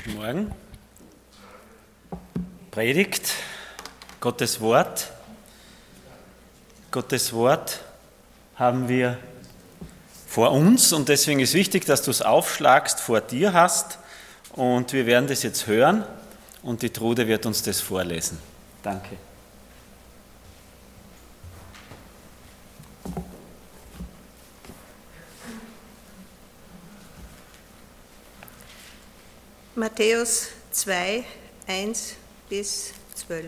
Guten Morgen. Predigt, Gottes Wort. Gottes Wort haben wir vor uns und deswegen ist wichtig, dass du es aufschlagst, vor dir hast und wir werden das jetzt hören und die Trude wird uns das vorlesen. Danke. Matthäus 2, 1 bis 12.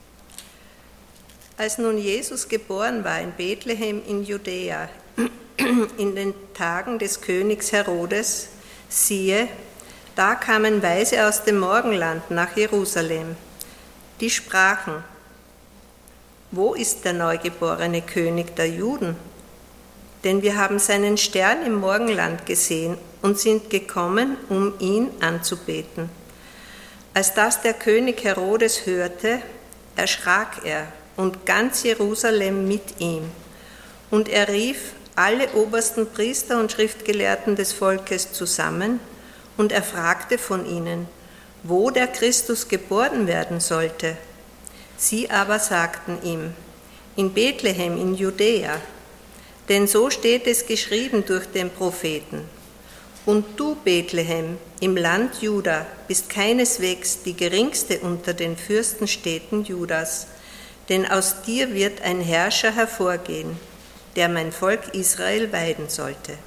Als nun Jesus geboren war in Bethlehem in Judäa, in den Tagen des Königs Herodes, siehe, da kamen Weise aus dem Morgenland nach Jerusalem. Die sprachen: Wo ist der neugeborene König der Juden? Denn wir haben seinen Stern im Morgenland gesehen und sind gekommen, um ihn anzubeten. Als das der König Herodes hörte, erschrak er und ganz Jerusalem mit ihm. Und er rief alle obersten Priester und Schriftgelehrten des Volkes zusammen und er fragte von ihnen, wo der Christus geboren werden sollte. Sie aber sagten ihm: In Bethlehem in Judäa. Denn so steht es geschrieben durch den Propheten. Und du, Bethlehem, im Land Juda, bist keineswegs die geringste unter den Fürstenstädten Judas, denn aus dir wird ein Herrscher hervorgehen, der mein Volk Israel weiden sollte.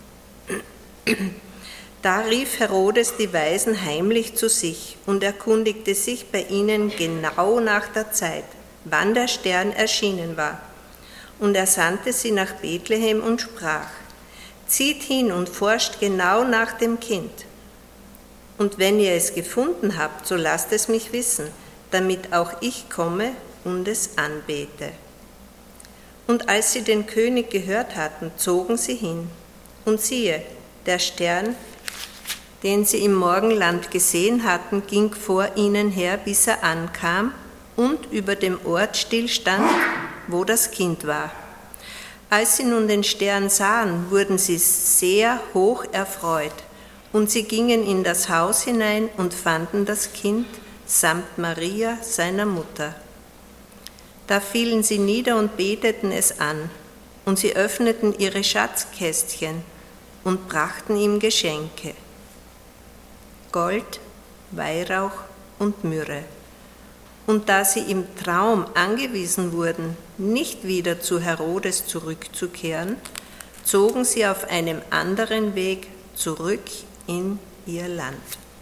Da rief Herodes die Weisen heimlich zu sich und erkundigte sich bei ihnen genau nach der Zeit, wann der Stern erschienen war. Und er sandte sie nach Bethlehem und sprach: Zieht hin und forscht genau nach dem Kind. Und wenn ihr es gefunden habt, so lasst es mich wissen, damit auch ich komme und es anbete. Und als sie den König gehört hatten, zogen sie hin. Und siehe, der Stern, den sie im Morgenland gesehen hatten, ging vor ihnen her, bis er ankam und über dem Ort stillstand, wo das Kind war. Als sie nun den Stern sahen, wurden sie sehr hoch erfreut, und sie gingen in das Haus hinein und fanden das Kind samt Maria, seiner Mutter. Da fielen sie nieder und beteten es an, und sie öffneten ihre Schatzkästchen und brachten ihm Geschenke: Gold, Weihrauch und Myrrhe. Und da sie im Traum angewiesen wurden, nicht wieder zu Herodes zurückzukehren, zogen sie auf einem anderen Weg zurück in ihr Land.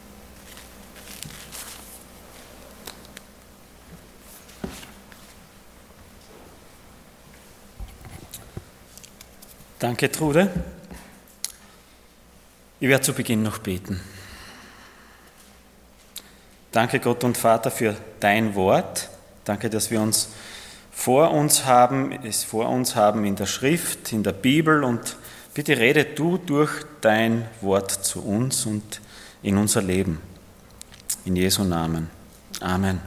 Danke, Trude. Ich werde zu Beginn noch beten. Danke, Gott und Vater, für dein Wort. Danke, dass wir es vor uns haben in der Schrift, in der Bibel. Und bitte rede du durch dein Wort zu uns und in unser Leben. In Jesu Namen. Amen.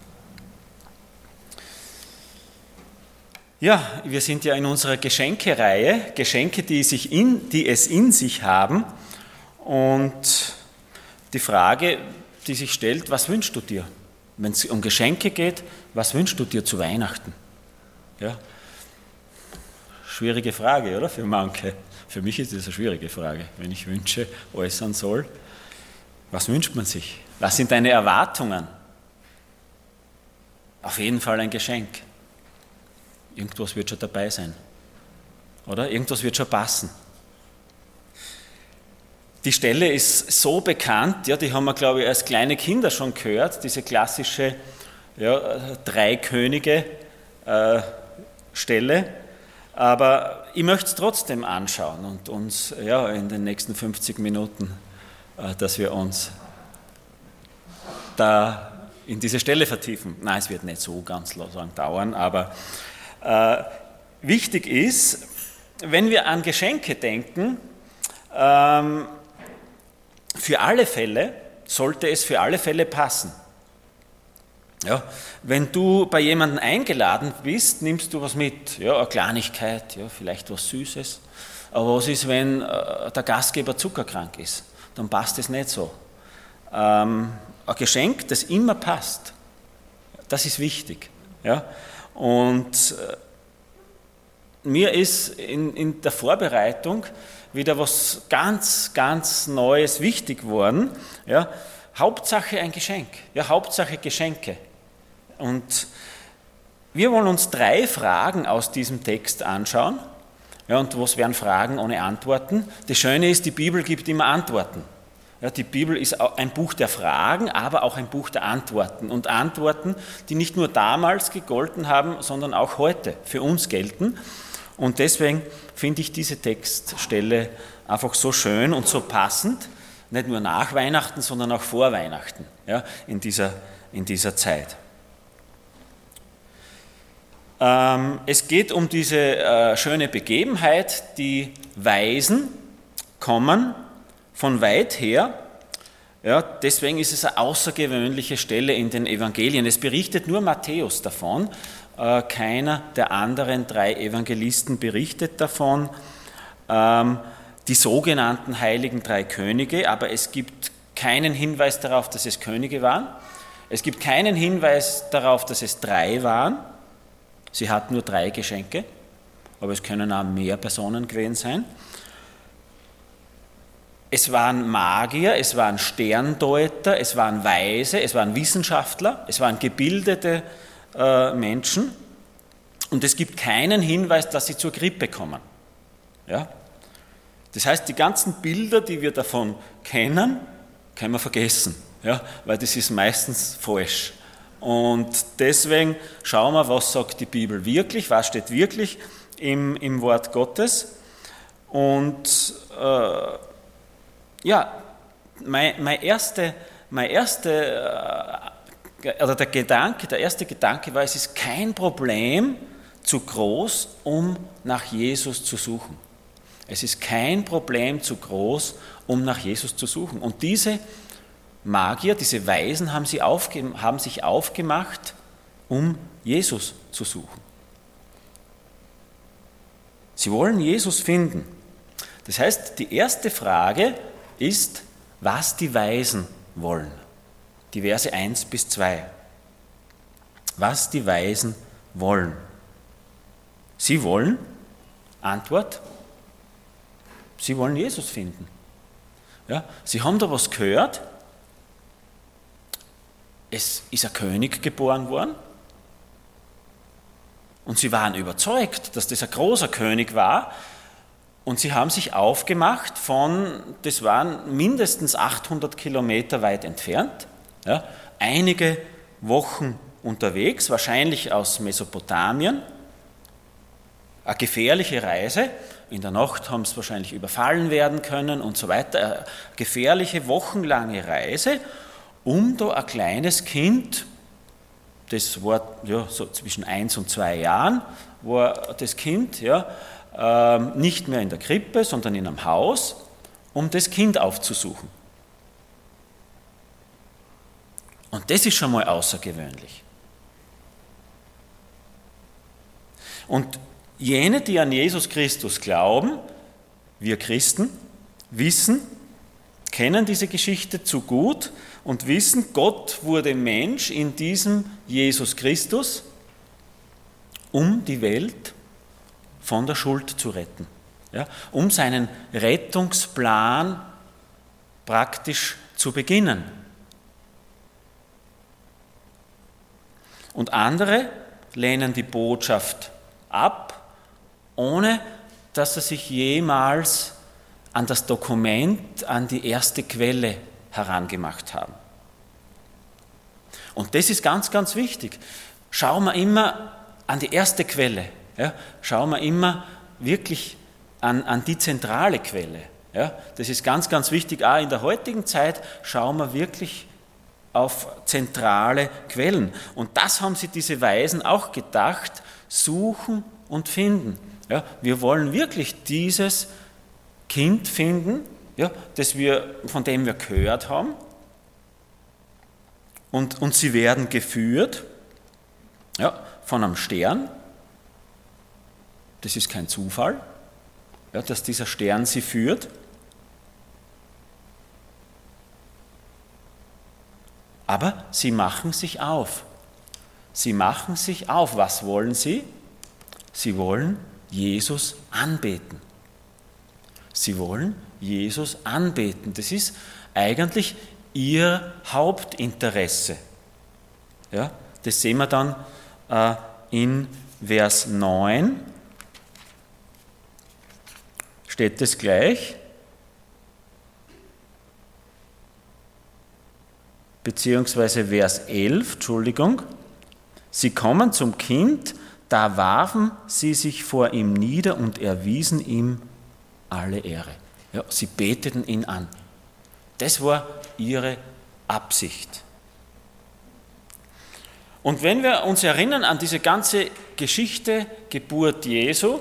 Ja, wir sind ja in unserer Geschenkereihe, Geschenke, die es in sich haben. Und die Frage, die sich stellt: Was wünschst du dir? Wenn es um Geschenke geht, was wünschst du dir zu Weihnachten? Ja, schwierige Frage, oder? Für manche. Für mich ist das eine schwierige Frage, wenn ich Wünsche äußern soll. Was wünscht man sich? Was sind deine Erwartungen? Auf jeden Fall ein Geschenk. Irgendwas wird schon dabei sein. Oder? Irgendwas wird schon passen. Die Stelle ist so bekannt, ja, die haben wir, glaube ich, als kleine Kinder schon gehört, diese klassische drei Könige Stelle. Aber ich möchte es trotzdem anschauen und uns in den nächsten 50 Minuten, dass wir uns da in diese Stelle vertiefen. Nein, es wird nicht so ganz lang dauern, aber wichtig ist, wenn wir an Geschenke denken, für alle Fälle sollte es für alle Fälle passen. Ja, wenn du bei jemandem eingeladen bist, nimmst du was mit, ja, eine Kleinigkeit, ja, vielleicht was Süßes. Aber was ist, wenn der Gastgeber zuckerkrank ist? Dann passt es nicht so. ein Geschenk, das immer passt. Das ist wichtig. Ja? Und mir ist in der Vorbereitung wieder was ganz, ganz Neues wichtig geworden. Ja? Hauptsache ein Geschenk, ja, Hauptsache Geschenke. Und wir wollen uns 3 Fragen aus diesem Text anschauen. Ja, und was wären Fragen ohne Antworten? Das Schöne ist, die Bibel gibt immer Antworten. Ja, die Bibel ist ein Buch der Fragen, aber auch ein Buch der Antworten. Und Antworten, die nicht nur damals gegolten haben, sondern auch heute für uns gelten. Und deswegen finde ich diese Textstelle einfach so schön und so passend, nicht nur nach Weihnachten, sondern auch vor Weihnachten, ja, in dieser Zeit. Es geht um diese schöne Begebenheit, die Weisen kommen von weit her. Ja, deswegen ist es eine außergewöhnliche Stelle in den Evangelien. Es berichtet nur Matthäus davon, keiner der anderen 3 Evangelisten berichtet davon. Die sogenannten heiligen 3 Könige, aber es gibt keinen Hinweis darauf, dass es Könige waren. Es gibt keinen Hinweis darauf, dass es 3 waren. Sie hatten nur 3 Geschenke, aber es können auch mehr Personen gewesen sein. Es waren Magier, es waren Sterndeuter, es waren Weise, es waren Wissenschaftler, es waren gebildete Menschen. Und es gibt keinen Hinweis, dass sie zur Krippe kommen. Ja? Das heißt, die ganzen Bilder, die wir davon kennen, können wir vergessen, ja? Weil das ist meistens falsch. Und deswegen schauen wir, was sagt die Bibel wirklich, was steht wirklich im Wort Gottes. Und ja, der erste Gedanke war, es ist kein Problem zu groß, um nach Jesus zu suchen. Es ist kein Problem zu groß, um nach Jesus zu suchen. Und diese Magier, diese Weisen haben sich aufgemacht, um Jesus zu suchen. Sie wollen Jesus finden. Das heißt, die erste Frage ist, was die Weisen wollen. Die Verse 1 bis 2. Was die Weisen wollen. Sie wollen, Antwort, sie wollen Jesus finden. Ja, sie haben da was gehört. Es ist ein König geboren worden. Und sie waren überzeugt, dass das ein großer König war. Und sie haben sich aufgemacht das waren mindestens 800 Kilometer weit entfernt, ja, einige Wochen unterwegs, wahrscheinlich aus Mesopotamien. Eine gefährliche Reise. In der Nacht haben sie wahrscheinlich überfallen werden können und so weiter. Eine gefährliche, wochenlange Reise, um da ein kleines Kind, das war ja, so zwischen 1 und 2 Jahren, war das Kind ja, nicht mehr in der Krippe, sondern in einem Haus, um das Kind aufzusuchen. Und das ist schon mal außergewöhnlich. Und jene, die an Jesus Christus glauben, wir Christen, kennen diese Geschichte zu gut und wissen, Gott wurde Mensch in diesem Jesus Christus, um die Welt von der Schuld zu retten, ja, um seinen Rettungsplan praktisch zu beginnen. Und andere lehnen die Botschaft ab, ohne dass sie sich jemals an das Dokument, an die erste Quelle herangemacht haben. Und das ist ganz, ganz wichtig. Schauen wir immer an die erste Quelle. Ja? Schauen wir immer wirklich an die zentrale Quelle. Ja? Das ist ganz, ganz wichtig. Auch in der heutigen Zeit schauen wir wirklich auf zentrale Quellen. Und das haben sich diese Weisen auch gedacht, suchen und finden. Ja? Wir wollen wirklich dieses Kind finden, ja, von dem wir gehört haben. Und sie werden geführt, ja, von einem Stern. Das ist kein Zufall, ja, dass dieser Stern sie führt. Aber sie machen sich auf. Sie machen sich auf. Was wollen sie? Sie wollen Jesus anbeten. Sie wollen Jesus anbeten. Das ist eigentlich ihr Hauptinteresse. Ja, das sehen wir dann in Vers 9. Steht es gleich. Beziehungsweise Vers 11, Entschuldigung. Sie kommen zum Kind, da warfen sie sich vor ihm nieder und erwiesen ihm alle Ehre. Ja, sie beteten ihn an. Das war ihre Absicht. Und wenn wir uns erinnern an diese ganze Geschichte, Geburt Jesu,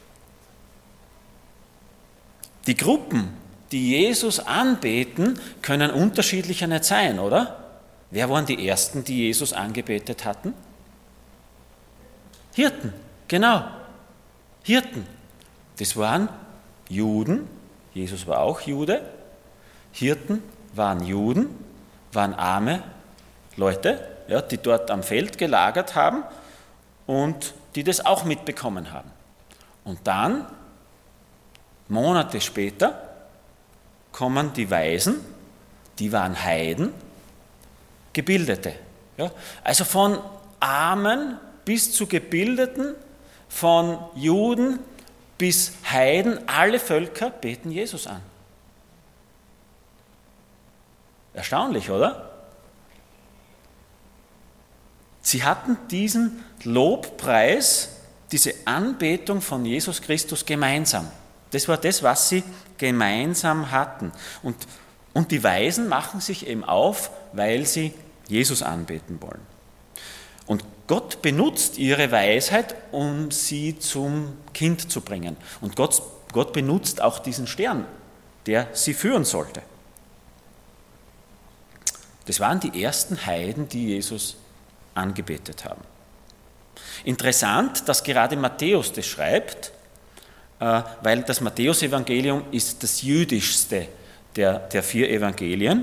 die Gruppen, die Jesus anbeten, können unterschiedlicher nicht sein, oder? Wer waren die Ersten, die Jesus angebetet hatten? Hirten, genau. Hirten. Das waren Juden, Jesus war auch Jude. Hirten waren Juden, waren arme Leute, ja, die dort am Feld gelagert haben und die das auch mitbekommen haben. Und dann, Monate später, kommen die Weisen, die waren Heiden, Gebildete. Ja? Also von Armen bis zu Gebildeten, von Juden bis Heiden, alle Völker beten Jesus an. Erstaunlich, oder? Sie hatten diesen Lobpreis, diese Anbetung von Jesus Christus gemeinsam. Das war das, was sie gemeinsam hatten. Und die Weisen machen sich eben auf, weil sie Jesus anbeten wollen. Und Gott benutzt ihre Weisheit, um sie zum Kind zu bringen. Und Gott benutzt auch diesen Stern, der sie führen sollte. Das waren die ersten Heiden, die Jesus angebetet haben. Interessant, dass gerade Matthäus das schreibt, weil das Matthäusevangelium ist das jüdischste der 4 Evangelien.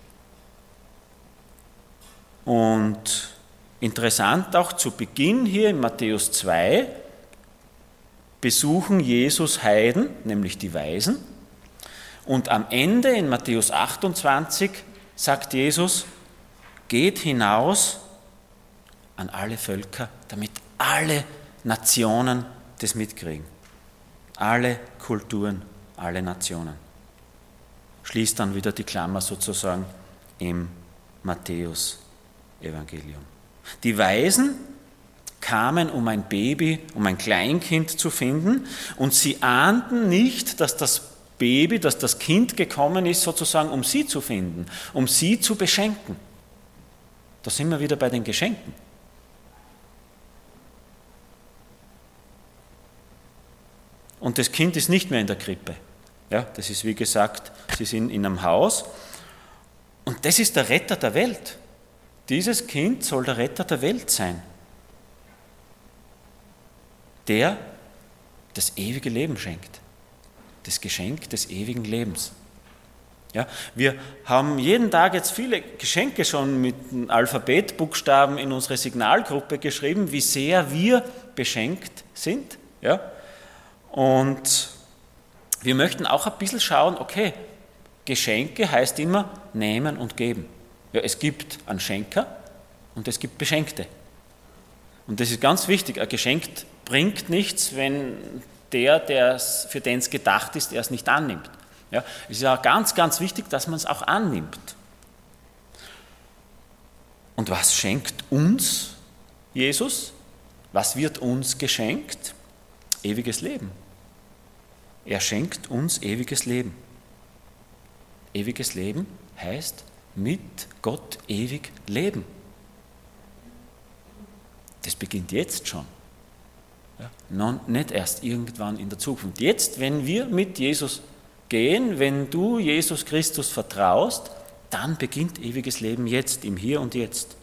Und interessant auch zu Beginn hier in Matthäus 2 besuchen Jesus Heiden, nämlich die Weisen. Und am Ende in Matthäus 28 sagt Jesus, geht hinaus an alle Völker, damit alle Nationen das mitkriegen. Alle Kulturen, alle Nationen. Schließt dann wieder die Klammer sozusagen im Matthäus-Evangelium. Die Weisen kamen, um ein Baby, um ein Kleinkind zu finden, und sie ahnten nicht, dass das Baby, dass das Kind gekommen ist, sozusagen, um sie zu finden, um sie zu beschenken. Da sind wir wieder bei den Geschenken. Und das Kind ist nicht mehr in der Krippe. Ja, das ist, wie gesagt, sie sind in einem Haus. Und das ist der Retter der Welt. Dieses Kind soll der Retter der Welt sein. Der das ewige Leben schenkt. Das Geschenk des ewigen Lebens. Ja, wir haben jeden Tag jetzt viele Geschenke schon mit Alphabetbuchstaben in unsere Signalgruppe geschrieben, wie sehr wir beschenkt sind. Ja? Und wir möchten auch ein bisschen schauen, okay, Geschenke heißt immer nehmen und geben. Ja, es gibt einen Schenker und es gibt Beschenkte. Und das ist ganz wichtig, ein Geschenk bringt nichts, wenn für den es gedacht ist, er es nicht annimmt. Ja, es ist auch ganz, ganz wichtig, dass man es auch annimmt. Und was schenkt uns Jesus? Was wird uns geschenkt? Ewiges Leben. Er schenkt uns ewiges Leben. Ewiges Leben heißt mit Gott ewig leben. Das beginnt jetzt schon. Ja, nicht erst irgendwann in der Zukunft. Jetzt, wenn wir mit Jesus gehen, wenn du Jesus Christus vertraust, dann beginnt ewiges Leben jetzt, im Hier und Jetzt.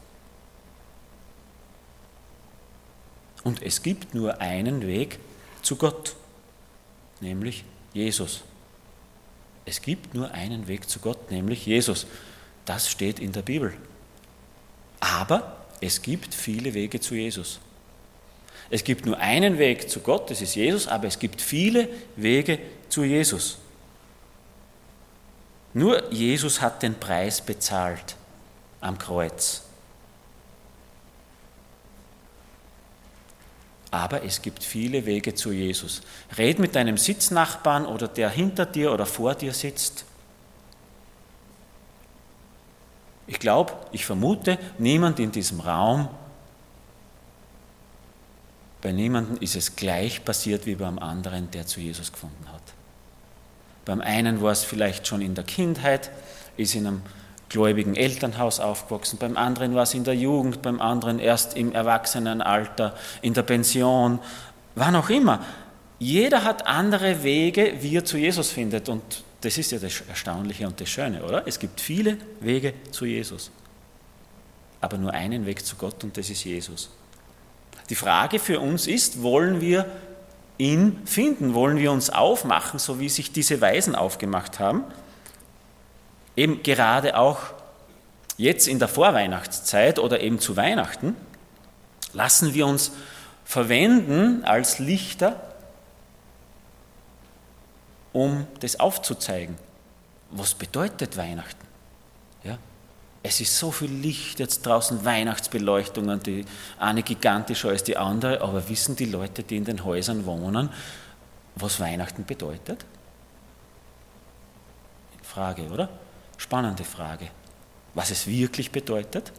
Und es gibt nur einen Weg zu Gott, nämlich Jesus. Es gibt nur einen Weg zu Gott, nämlich Jesus. Das steht in der Bibel. Aber es gibt viele Wege zu Jesus. Es gibt nur einen Weg zu Gott, das ist Jesus, aber es gibt viele Wege zu Jesus. Nur Jesus hat den Preis bezahlt am Kreuz. Aber es gibt viele Wege zu Jesus. Red mit deinem Sitznachbarn oder der hinter dir oder vor dir sitzt. Ich vermute, niemand in diesem Raum, bei niemandem ist es gleich passiert wie beim anderen, der zu Jesus gefunden hat. Beim einen war es vielleicht schon in der Kindheit, ist in einem gläubigen Elternhaus aufgewachsen, beim anderen war es in der Jugend, beim anderen erst im Erwachsenenalter, in der Pension, wann auch immer. Jeder hat andere Wege, wie er zu Jesus findet, und das ist ja das Erstaunliche und das Schöne, oder? Es gibt viele Wege zu Jesus, aber nur einen Weg zu Gott, und das ist Jesus. Die Frage für uns ist, wollen wir ihn finden, wollen wir uns aufmachen, so wie sich diese Weisen aufgemacht haben? Eben gerade auch jetzt in der Vorweihnachtszeit oder eben zu Weihnachten, lassen wir uns verwenden als Lichter, um das aufzuzeigen. Was bedeutet Weihnachten? Ja? Es ist so viel Licht jetzt draußen, Weihnachtsbeleuchtungen, die eine gigantischer als die andere, aber wissen die Leute, die in den Häusern wohnen, was Weihnachten bedeutet? Frage, oder? Spannende Frage. Was es wirklich bedeutet?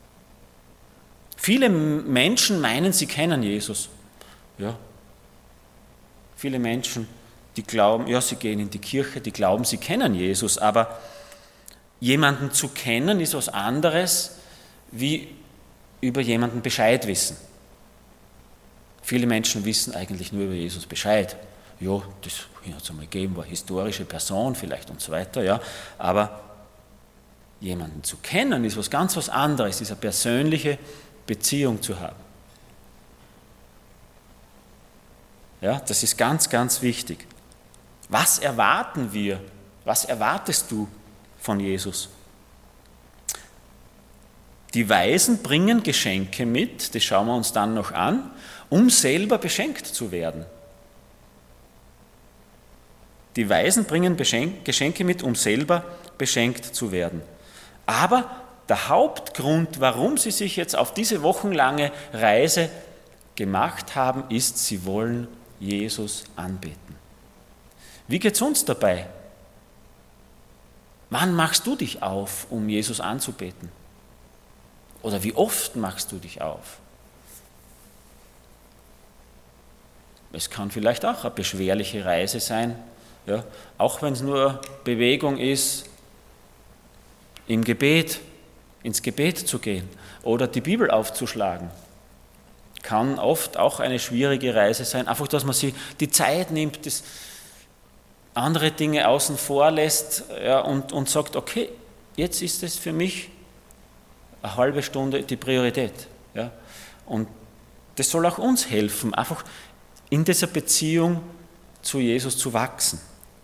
Viele Menschen meinen, sie kennen Jesus. Ja. Viele Menschen, die glauben, ja, sie gehen in die Kirche, die glauben, sie kennen Jesus, aber jemanden zu kennen ist was anderes, wie über jemanden Bescheid wissen. Viele Menschen wissen eigentlich nur über Jesus Bescheid. Ja, das hat es einmal gegeben, war eine historische Person vielleicht und so weiter, ja, aber jemanden zu kennen ist was anderes, ist eine persönliche Beziehung zu haben. Ja, das ist ganz, ganz wichtig. Was erwarten wir? Was erwartest du von Jesus? Die Weisen bringen Geschenke mit, das schauen wir uns dann noch an, um selber beschenkt zu werden. Die Weisen bringen Geschenke mit, um selber beschenkt zu werden. Aber der Hauptgrund, warum sie sich jetzt auf diese wochenlange Reise gemacht haben, ist, sie wollen Jesus anbeten. Wie geht es uns dabei? Wann machst du dich auf, um Jesus anzubeten? Oder wie oft machst du dich auf? Es kann vielleicht auch eine beschwerliche Reise sein, ja, auch wenn es nur Bewegung ist, ins Gebet zu gehen oder die Bibel aufzuschlagen. Kann oft auch eine schwierige Reise sein, einfach, dass man sich die Zeit nimmt, das andere Dinge außen vor lässt, ja, und sagt, okay, jetzt ist es für mich eine halbe Stunde die Priorität. Ja. Und das soll auch uns helfen, einfach in dieser Beziehung zu Jesus zu wachsen.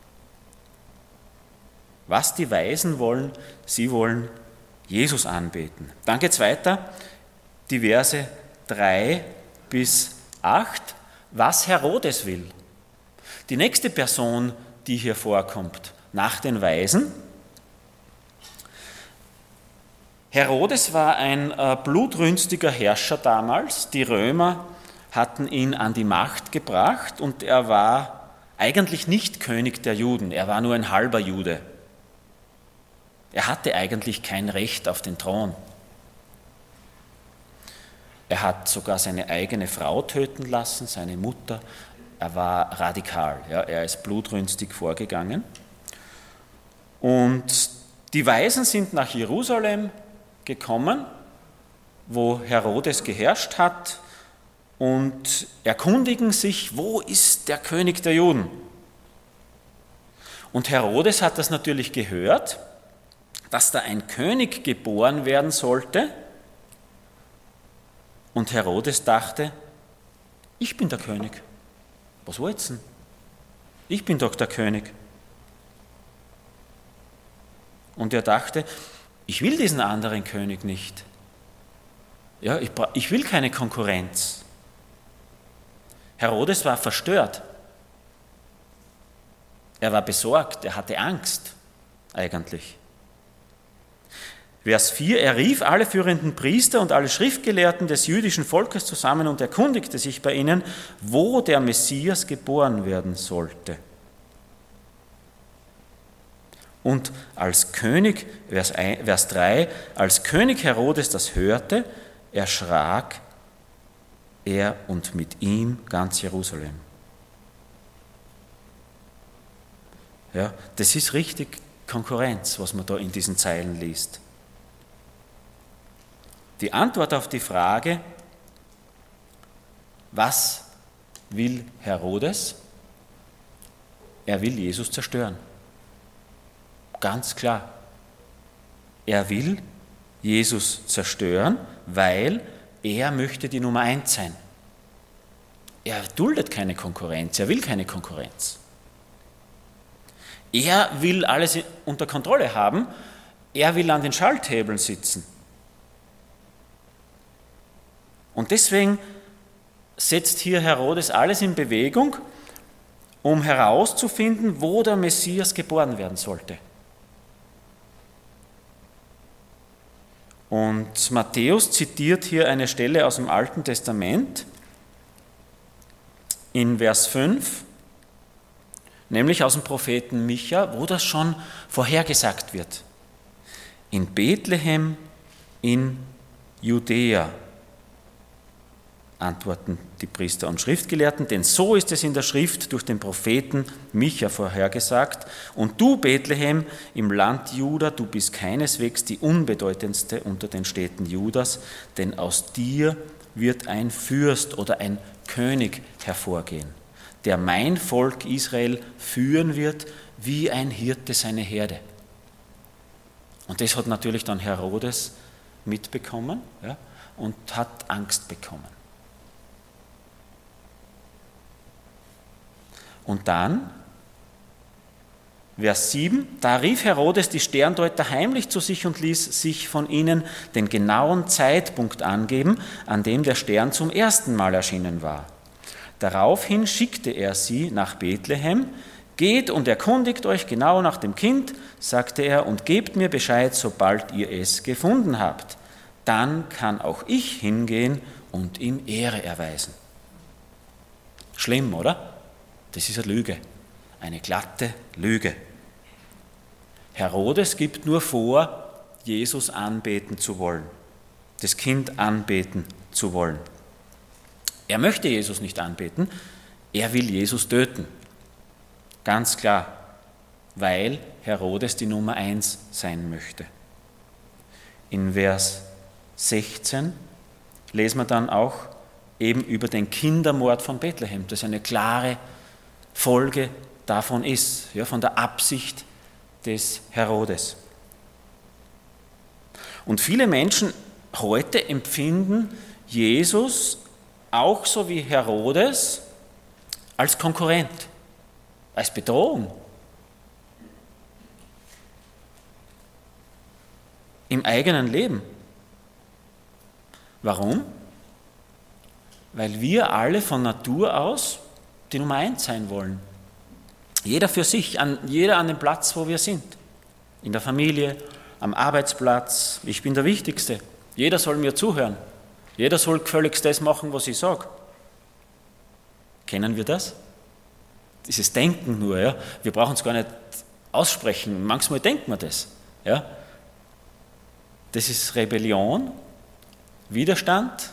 Was die Weisen wollen, sie wollen Jesus anbeten. Dann geht es weiter, die Verse 3 bis 8, was Herodes will. Die nächste Person, die hier vorkommt, nach den Weisen. Herodes war ein blutrünstiger Herrscher damals. Die Römer hatten ihn an die Macht gebracht und er war eigentlich nicht König der Juden, er war nur ein halber Jude. Er hatte eigentlich kein Recht auf den Thron. Er hat sogar seine eigene Frau töten lassen, seine Mutter. Er war radikal, ja, er ist blutrünstig vorgegangen. Und die Weisen sind nach Jerusalem gekommen, wo Herodes geherrscht hat, und erkundigen sich, wo ist der König der Juden? Und Herodes hat das natürlich gehört, dass da ein König geboren werden sollte. Und Herodes dachte, ich bin der König. Was wollt's denn? Ich bin doch der König. Und er dachte, ich will diesen anderen König nicht. Ja, ich will keine Konkurrenz. Herodes war verstört. Er war besorgt, er hatte Angst eigentlich. Vers 4, er rief alle führenden Priester und alle Schriftgelehrten des jüdischen Volkes zusammen und erkundigte sich bei ihnen, wo der Messias geboren werden sollte. Und als König, Vers 3, als König Herodes das hörte, erschrak er und mit ihm ganz Jerusalem. Ja, das ist richtig Konkurrenz, was man da in diesen Zeilen liest. Die Antwort auf die Frage, was will Herodes? Er will Jesus zerstören. Ganz klar. Er will Jesus zerstören, weil er möchte die Nummer 1 sein. Er duldet keine Konkurrenz, er will keine Konkurrenz. Er will alles unter Kontrolle haben, er will an den Schalthebeln sitzen. Und deswegen setzt hier Herodes alles in Bewegung, um herauszufinden, wo der Messias geboren werden sollte. Und Matthäus zitiert hier eine Stelle aus dem Alten Testament in Vers 5, nämlich aus dem Propheten Micha, wo das schon vorhergesagt wird. In Bethlehem in Judäa, antworten die Priester und Schriftgelehrten, denn so ist es in der Schrift durch den Propheten Micha vorhergesagt. Und du, Bethlehem, im Land Juda, du bist keineswegs die unbedeutendste unter den Städten Judas, denn aus dir wird ein Fürst oder ein König hervorgehen, der mein Volk Israel führen wird, wie ein Hirte seine Herde. Und das hat natürlich dann Herodes mitbekommen, ja, und hat Angst bekommen. Und dann, Vers 7, da rief Herodes die Sterndeuter heimlich zu sich und ließ sich von ihnen den genauen Zeitpunkt angeben, an dem der Stern zum ersten Mal erschienen war. Daraufhin schickte er sie nach Bethlehem. Geht und erkundigt euch genau nach dem Kind, sagte er, und gebt mir Bescheid, sobald ihr es gefunden habt. Dann kann auch ich hingehen und ihm Ehre erweisen. Schlimm, oder? Das ist eine Lüge, eine glatte Lüge. Herodes gibt nur vor, Jesus anbeten zu wollen, das Kind anbeten zu wollen. Er möchte Jesus nicht anbeten, er will Jesus töten. Ganz klar, weil Herodes die Nummer 1 sein möchte. In Vers 16 lesen wir dann auch eben über den Kindermord von Bethlehem, das eine klare Folge davon ist, ja, von der Absicht des Herodes. Und viele Menschen heute empfinden Jesus auch so wie Herodes als Konkurrent, als Bedrohung. Im eigenen Leben. Warum? Weil wir alle von Natur aus die Nummer 1 sein wollen. Jeder für sich, jeder an dem Platz, wo wir sind. In der Familie, am Arbeitsplatz. Ich bin der Wichtigste. Jeder soll mir zuhören. Jeder soll gefälligst das machen, was ich sage. Kennen wir das? Dieses Denken nur. Ja? Wir brauchen es gar nicht aussprechen. Manchmal denkt man das. Ja? Das ist Rebellion, Widerstand.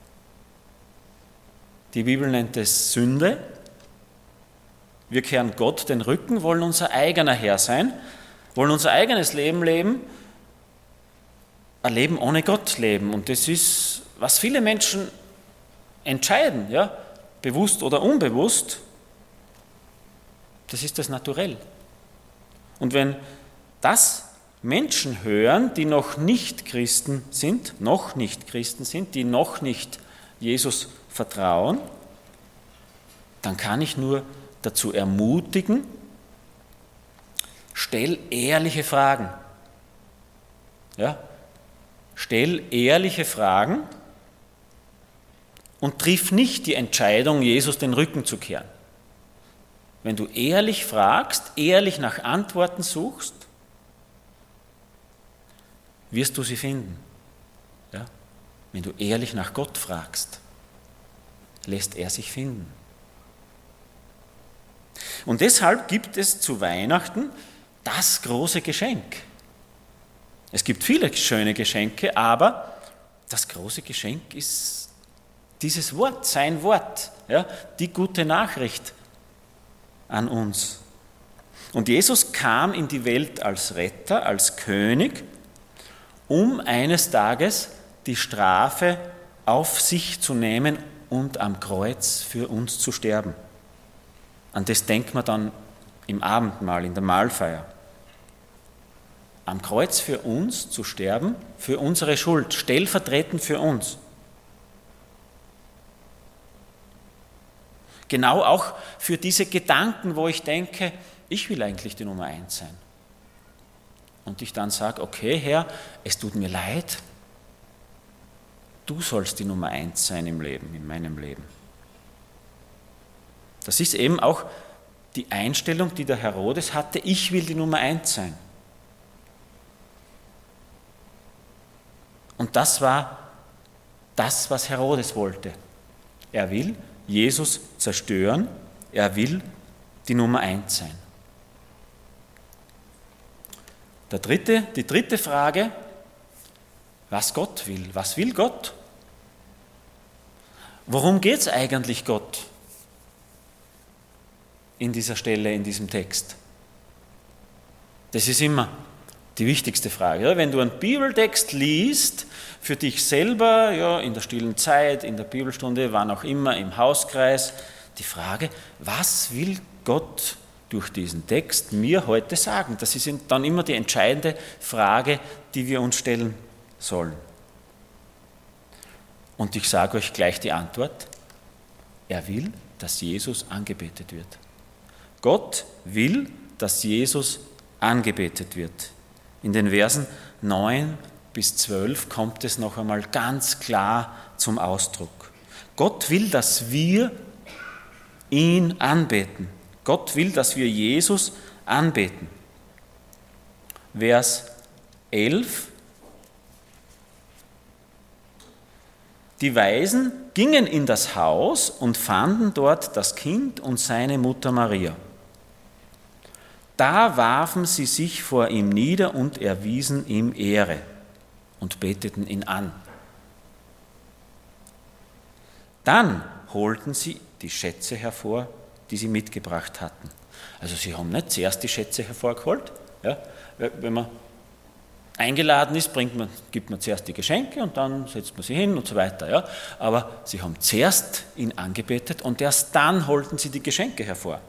Die Bibel nennt es Sünde. Wir kehren Gott den Rücken, wollen unser eigener Herr sein, wollen unser eigenes Leben leben, ein Leben ohne Gott leben. Und das ist, was viele Menschen entscheiden, ja, bewusst oder unbewusst, das ist das Naturell. Und wenn das Menschen hören, die noch nicht Christen sind, die noch nicht Jesus vertrauen, dann kann ich nur dazu ermutigen, stell ehrliche Fragen. Ja? Stell ehrliche Fragen und triff nicht die Entscheidung, Jesus den Rücken zu kehren. Wenn du ehrlich fragst, ehrlich nach Antworten suchst, wirst du sie finden. Ja? Wenn du ehrlich nach Gott fragst, lässt er sich finden. Und deshalb gibt es zu Weihnachten das große Geschenk. Es gibt viele schöne Geschenke, aber das große Geschenk ist dieses Wort, sein Wort, ja, die gute Nachricht an uns. Und Jesus kam in die Welt als Retter, als König, um eines Tages die Strafe auf sich zu nehmen und am Kreuz für uns zu sterben. An das denkt man dann im Abendmahl, in der Mahlfeier. Am Kreuz für uns zu sterben, für unsere Schuld, stellvertretend für uns. Genau auch für diese Gedanken, wo ich denke, ich will eigentlich die Nummer 1 sein. Und ich dann sage, okay Herr, es tut mir leid, du sollst die Nummer 1 sein im Leben, in meinem Leben. Das ist eben auch die Einstellung, die der Herodes hatte, ich will die Nummer 1 sein. Und das war das, was Herodes wollte. Er will Jesus zerstören, er will die Nummer 1 sein. Die dritte Frage, was Gott will. Was will Gott? Worum geht es eigentlich Gott in dieser Stelle, in diesem Text? Das ist immer die wichtigste Frage. Wenn du einen Bibeltext liest, für dich selber, ja, in der stillen Zeit, in der Bibelstunde, wann auch immer, im Hauskreis, die Frage, was will Gott durch diesen Text mir heute sagen? Das ist dann immer die entscheidende Frage, die wir uns stellen sollen. Und ich sage euch gleich die Antwort. Er will, dass Jesus angebetet wird. Gott will, dass Jesus angebetet wird. In den Versen 9 bis 12 kommt es noch einmal ganz klar zum Ausdruck. Gott will, dass wir ihn anbeten. Gott will, dass wir Jesus anbeten. Vers 11. Die Weisen gingen in das Haus und fanden dort das Kind und seine Mutter Maria. Da warfen sie sich vor ihm nieder und erwiesen ihm Ehre und beteten ihn an. Dann holten sie die Schätze hervor, die sie mitgebracht hatten. Also sie haben nicht zuerst die Schätze hervorgeholt. Ja, wenn man eingeladen ist, gibt man zuerst die Geschenke und dann setzt man sie hin und so weiter. Ja. Aber sie haben zuerst ihn angebetet und erst dann holten sie die Geschenke hervor.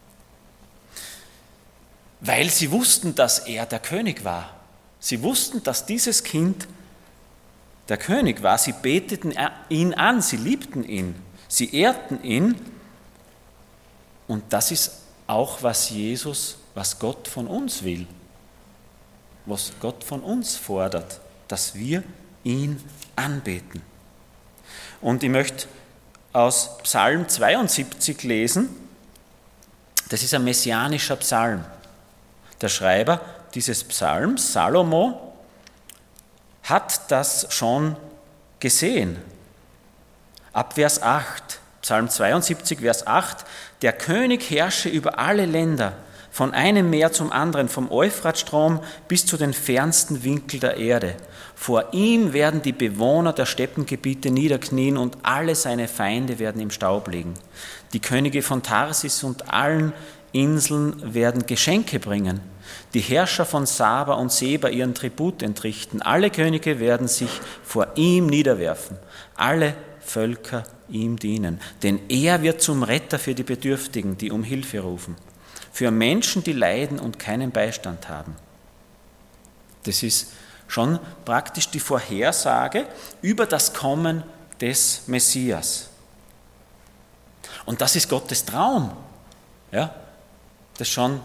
Weil sie wussten, dass er der König war. Sie wussten, dass dieses Kind der König war. Sie beteten ihn an, sie liebten ihn, sie ehrten ihn. Und das ist auch, was Gott von uns will. Was Gott von uns fordert, dass wir ihn anbeten. Und ich möchte aus Psalm 72 lesen. Das ist ein messianischer Psalm. Der Schreiber dieses Psalms, Salomo, hat das schon gesehen. Ab Vers 8, Psalm 72, Vers 8, der König herrsche über alle Länder, von einem Meer zum anderen, vom Euphratstrom bis zu den fernsten Winkeln der Erde. Vor ihm werden die Bewohner der Steppengebiete niederknien und alle seine Feinde werden im Staub liegen. Die Könige von Tarsis und allen Inseln werden Geschenke bringen. Die Herrscher von Saba und Seba ihren Tribut entrichten. Alle Könige werden sich vor ihm niederwerfen. Alle Völker ihm dienen. Denn er wird zum Retter für die Bedürftigen, die um Hilfe rufen. Für Menschen, die leiden und keinen Beistand haben. Das ist schon praktisch die Vorhersage über das Kommen des Messias. Und das ist Gottes Traum. Ja? Das schon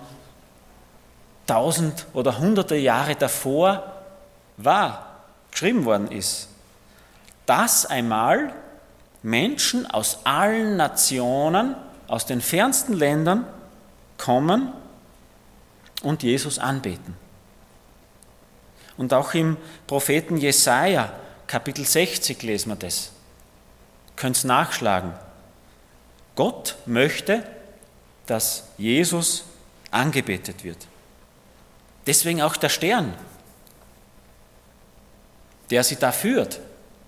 1000 oder hunderte Jahre davor geschrieben worden ist. Dass einmal Menschen aus allen Nationen, aus den fernsten Ländern kommen und Jesus anbeten. Und auch im Propheten Jesaja, Kapitel 60, lesen wir das. Könnt ihr nachschlagen. Gott möchte, dass Jesus angebetet wird. Deswegen auch der Stern, der sie da führt.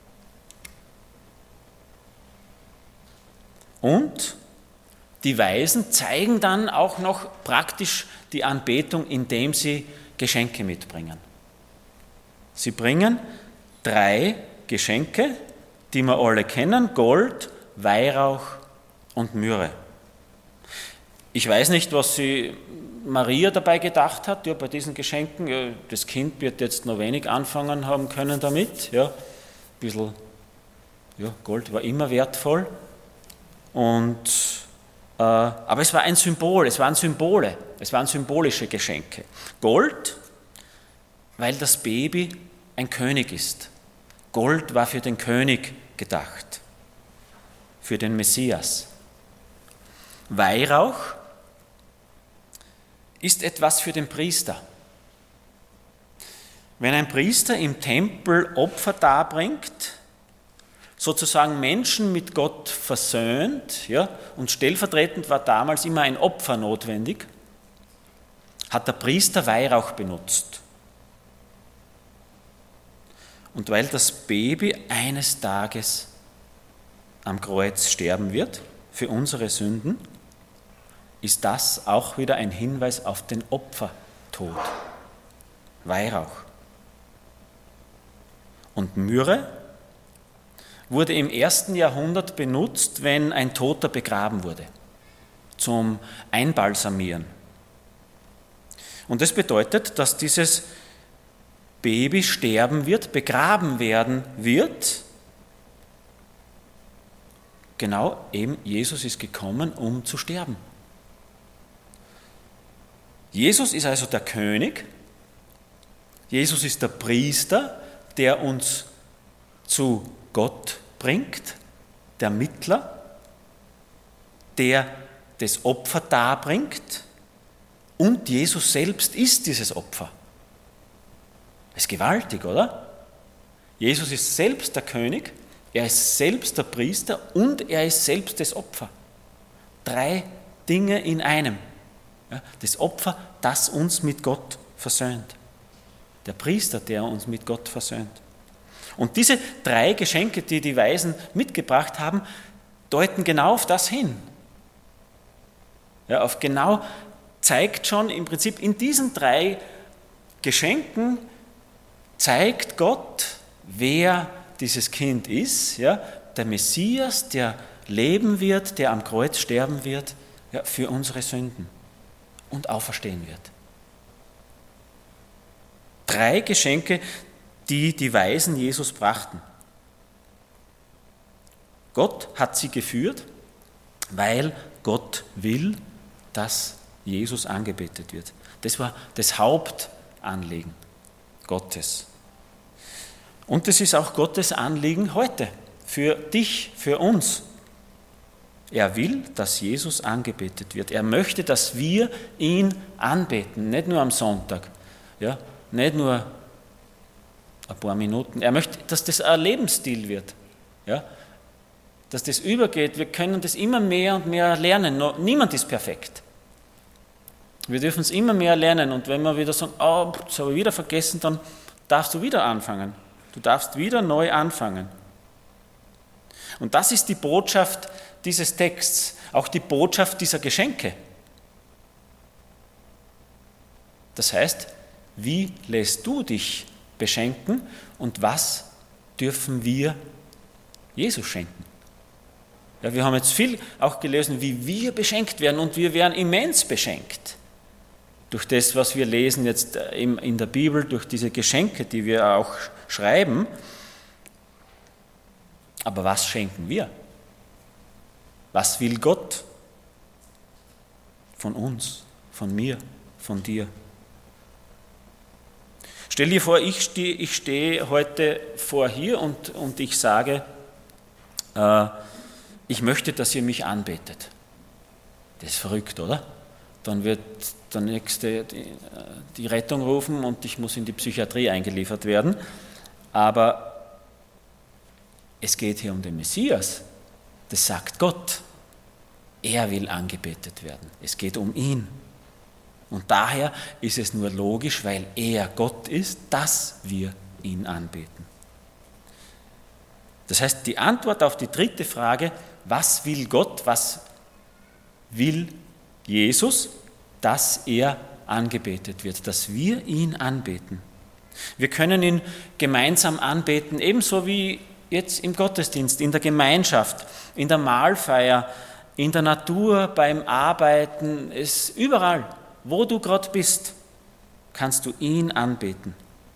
Und die Weisen zeigen dann auch noch praktisch die Anbetung, indem sie Geschenke mitbringen. Sie bringen 3 Geschenke, die wir alle kennen: Gold, Weihrauch und Myrrhe. Ich weiß nicht, was sie Maria dabei gedacht hat, ja, bei diesen Geschenken. Das Kind wird jetzt noch wenig anfangen haben können damit. Ja, ein bisschen, ja, Gold war immer wertvoll. Aber es war ein Symbol, es waren symbolische Geschenke. Gold, weil das Baby ein König ist. Gold war für den König gedacht, für den Messias. Weihrauch ist etwas für den Priester. Wenn ein Priester im Tempel Opfer darbringt, sozusagen Menschen mit Gott versöhnt, ja, und stellvertretend war damals immer ein Opfer notwendig, hat der Priester Weihrauch benutzt. Und weil das Baby eines Tages am Kreuz sterben wird, für unsere Sünden, ist das auch wieder ein Hinweis auf den Opfertod. Weihrauch. Und Myrrhe wurde im 1. Jahrhundert benutzt, wenn ein Toter begraben wurde, zum Einbalsamieren. Und das bedeutet, dass dieses Baby sterben wird, begraben werden wird. Genau, eben Jesus ist gekommen, um zu sterben. Jesus ist also der König, Jesus ist der Priester, der uns zu Gott bringt, der Mittler, der das Opfer darbringt, und Jesus selbst ist dieses Opfer. Das ist gewaltig, oder? Jesus ist selbst der König, er ist selbst der Priester und er ist selbst das Opfer. 3 Dinge in einem. Ja, das Opfer, das uns mit Gott versöhnt. Der Priester, der uns mit Gott versöhnt. Und diese 3 Geschenke, die die Weisen mitgebracht haben, deuten genau auf das hin. Ja, auf genau zeigt schon im Prinzip in diesen 3 Geschenken zeigt Gott, wer dieses Kind ist, ja, der Messias, der leben wird, der am Kreuz sterben wird, ja, für unsere Sünden und auferstehen wird. 3 Geschenke, die die Weisen Jesus brachten. Gott hat sie geführt, weil Gott will, dass Jesus angebetet wird. Das war das Hauptanliegen Gottes. Und das ist auch Gottes Anliegen heute, für dich, für uns. Er will, dass Jesus angebetet wird. Er möchte, dass wir ihn anbeten, nicht nur am Sonntag, ja, nicht nur ein paar Minuten. Er möchte, dass das ein Lebensstil wird, ja, dass das übergeht. Wir können das immer mehr und mehr lernen. Niemand ist perfekt. Wir dürfen es immer mehr lernen, und wenn wir wieder sagen, oh, das habe ich wieder vergessen, dann darfst du wieder anfangen. Du darfst wieder neu anfangen. Und das ist die Botschaft dieses Texts, auch die Botschaft dieser Geschenke. Das heißt, wie lässt du dich beschenken und was dürfen wir Jesus schenken? Ja, wir haben jetzt viel auch gelesen, wie wir beschenkt werden, und wir werden immens beschenkt. Durch das, was wir lesen jetzt in der Bibel, durch diese Geschenke, die wir auch schreiben. Aber was schenken wir? Was will Gott von uns, von mir, von dir? Stell dir vor, ich stehe heute vor hier und ich sage, ich möchte, dass ihr mich anbetet. Das ist verrückt, oder? Dann wird der Nächste die Rettung rufen und ich muss in die Psychiatrie eingeliefert werden. Aber es geht hier um den Messias. Das sagt Gott. Er will angebetet werden. Es geht um ihn. Und daher ist es nur logisch, weil er Gott ist, dass wir ihn anbeten. Das heißt, die Antwort auf die dritte Frage, was will Gott, was will Jesus, dass er angebetet wird, dass wir ihn anbeten. Wir können ihn gemeinsam anbeten, ebenso wie jetzt im Gottesdienst, in der Gemeinschaft, in der Mahlfeier, in der Natur, beim Arbeiten, überall, wo du gerade bist, kannst du ihn anbeten.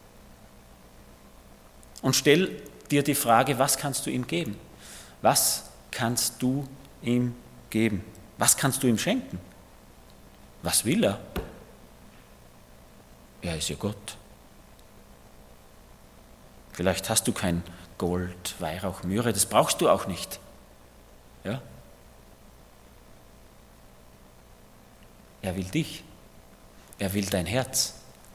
Und stell dir die Frage, was kannst du ihm geben? Was kannst du ihm geben? Was kannst du ihm schenken? Was will er? Er ist ja Gott. Vielleicht hast du kein Gold, Weihrauch, Myrrhe, das brauchst du auch nicht. Ja? Er will dich. Er will dein Herz.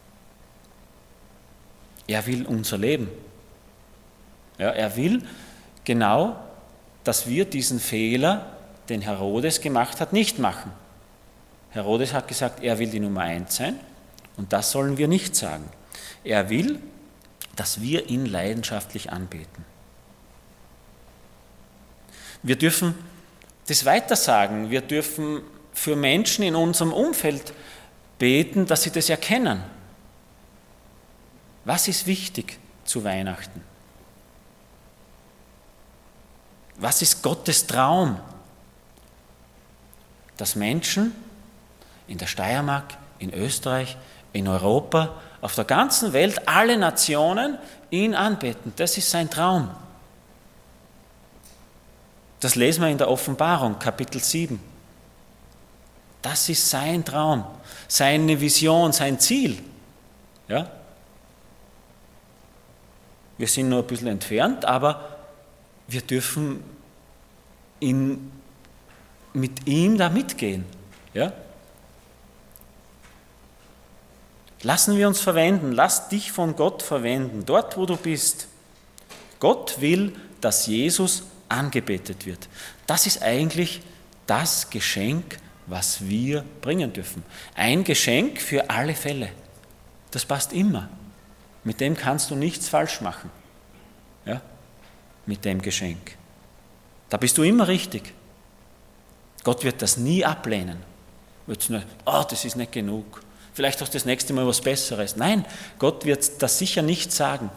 Er will unser Leben. Ja, er will genau, dass wir diesen Fehler, den Herodes gemacht hat, nicht machen. Herodes hat gesagt, er will die Nummer 1 sein und das sollen wir nicht sagen. Er will, dass wir ihn leidenschaftlich anbeten. Wir dürfen das weiter sagen. Wir dürfen für Menschen in unserem Umfeld beten, dass sie das erkennen. Was ist wichtig zu Weihnachten? Was ist Gottes Traum? Dass Menschen in der Steiermark, in Österreich, in Europa, auf der ganzen Welt, alle Nationen ihn anbeten. Das ist sein Traum. Das lesen wir in der Offenbarung, Kapitel 7. Das ist sein Traum, seine Vision, sein Ziel. Ja? Wir sind nur ein bisschen entfernt, aber wir dürfen mit ihm da mitgehen. Ja? Lassen wir uns verwenden, lass dich von Gott verwenden, dort wo du bist. Gott will, dass Jesus angebetet wird. Das ist eigentlich das Geschenk, was wir bringen dürfen. Ein Geschenk für alle Fälle. Das passt immer. Mit dem kannst du nichts falsch machen. Ja? Mit dem Geschenk. Da bist du immer richtig. Gott wird das nie ablehnen. Wird nicht, das ist nicht genug. Vielleicht hast du das nächste Mal was Besseres. Nein, Gott wird das sicher nicht sagen.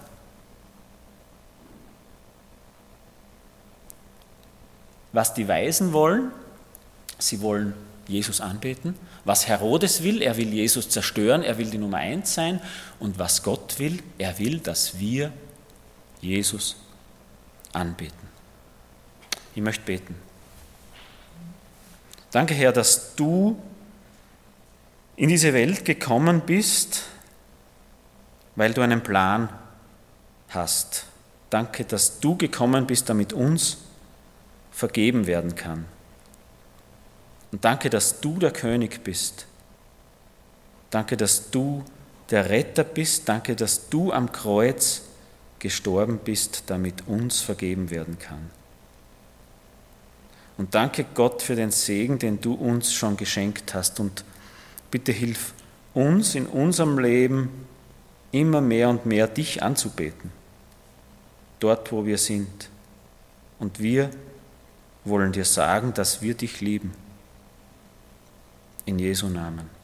Was die Weisen wollen, sie wollen Jesus anbeten. Was Herodes will, er will Jesus zerstören, er will die Nummer 1 sein. Und was Gott will, er will, dass wir Jesus anbeten. Ich möchte beten. Danke, Herr, dass du in diese Welt gekommen bist, weil du einen Plan hast. Danke, dass du gekommen bist, damit uns vergeben werden kann. Und danke, dass du der König bist. Danke, dass du der Retter bist. Danke, dass du am Kreuz gestorben bist, damit uns vergeben werden kann. Und danke Gott für den Segen, den du uns schon geschenkt hast. Und bitte hilf uns in unserem Leben immer mehr und mehr dich anzubeten. Dort, wo wir sind. Und wir wollen dir sagen, dass wir dich lieben. In Jesu Namen.